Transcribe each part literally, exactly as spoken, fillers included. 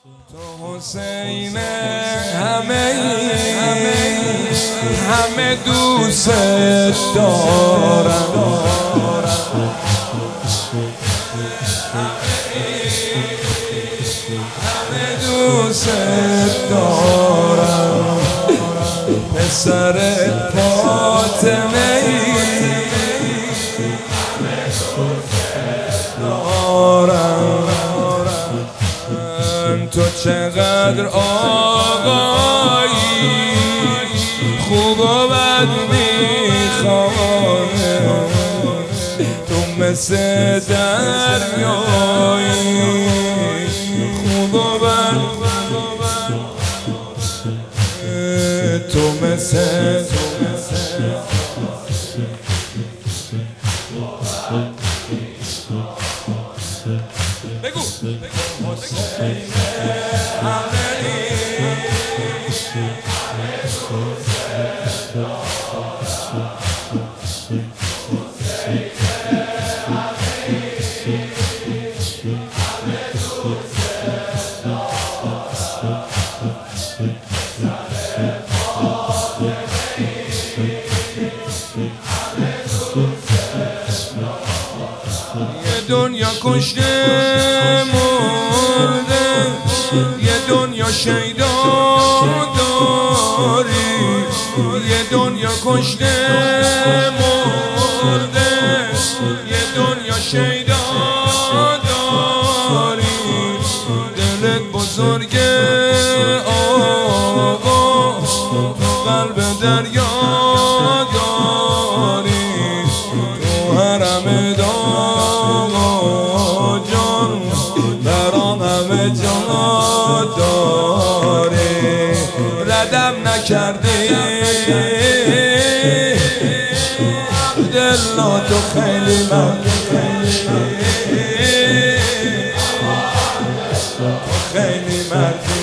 تو حسین همه همه دوست دارم، همه دوست دارم. پسر فاطمه دارم. تو چقدر آقایی، خوب و بد میخوای، تو مثل دریایی، خوب و بد تو مثل بگو حسین یه دنیا کشته مرده، یه دنیا شیدا داری، یه دنیا کشته مرده، یه دنیا شیدا داری. دلت بزرگه آقا، تو قلب دریا داری، تو حرم داغا جان برام همه جا داری. ردم نکردی عبدالله، تو خیلی مردی، تو خیلی مردی.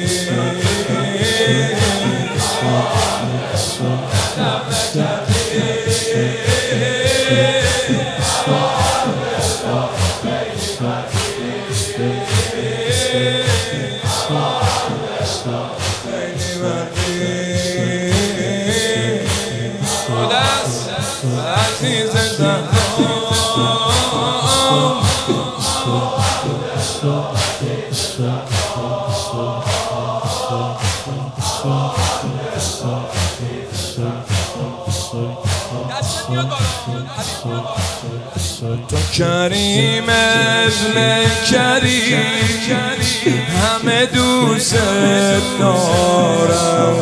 تو کریم ابن کریم، همه دوست دارم.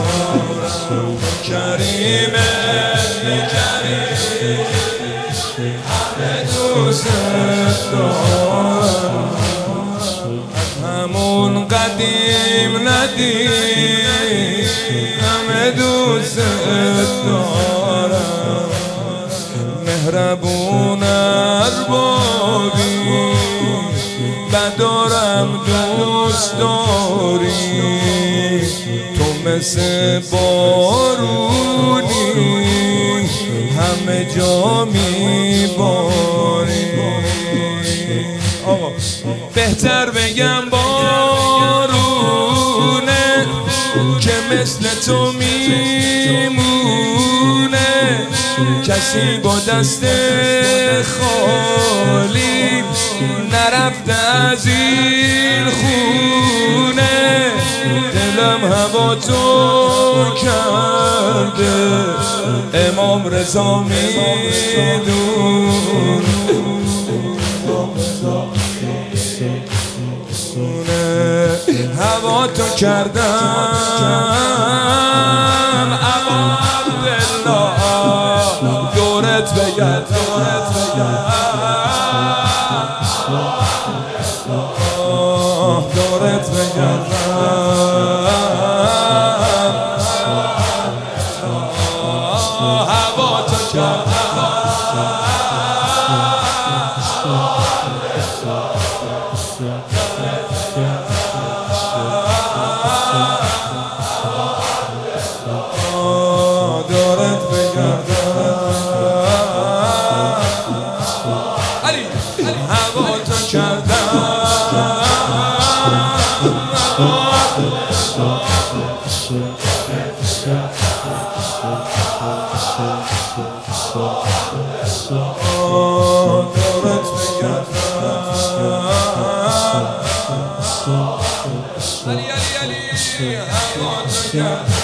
کریم ابن کریم، همه دوست دارم. از همون قدیم ندیم، همه دوست دارم. مهربون اربابی، بدارم دوست داری، تو مثل بارونی، همه جا میباری. آقا بهتر بگم بارونه که مثل تو میمونه، کسی با دست خالی نرفته از این خونه. دلم هوا تو کرده، امام رضا میدون. هوا تو کردم اما عبدالله، دورت بگرد دورت بگرد دورت بگرد. هوا تو کردم دورت بگرد. علی هوا تو کردم دورت بگردم علی علی علی هوات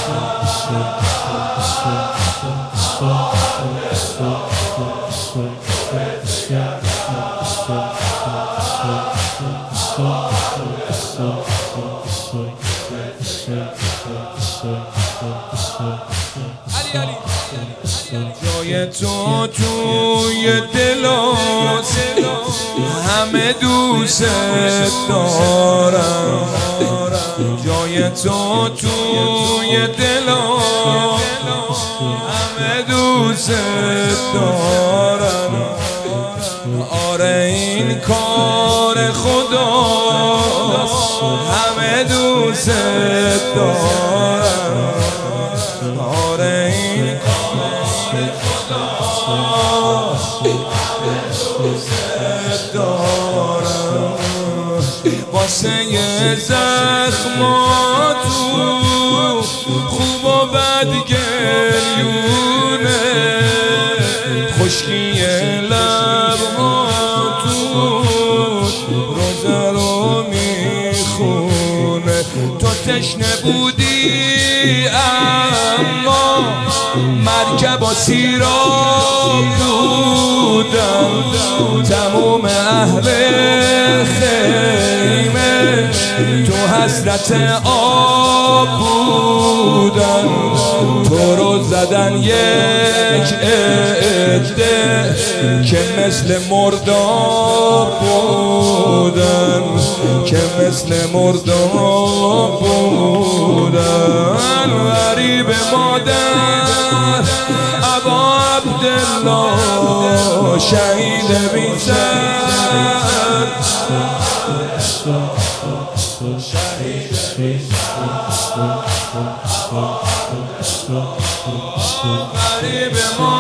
جای تو توی دلات همه دوست دارم جای تو توی دلات همه دوست دارم آره این کار خدا همه دوست دارم آره این کار خدا دوست دارم واسه زخماتو خوب و بد گریونه خشکی لبهاتو روزه رو میخونه تو تشنه بودی اما مرکب و سیراب بودن تموم اهل خیمه تو حسرت آب بودن تو رو زدن یک عده که مثل مرداب بودن که مثل مرداب بودن غریب مادر ابا عبدالله شهید بی سر شهید بی سر غریب مادر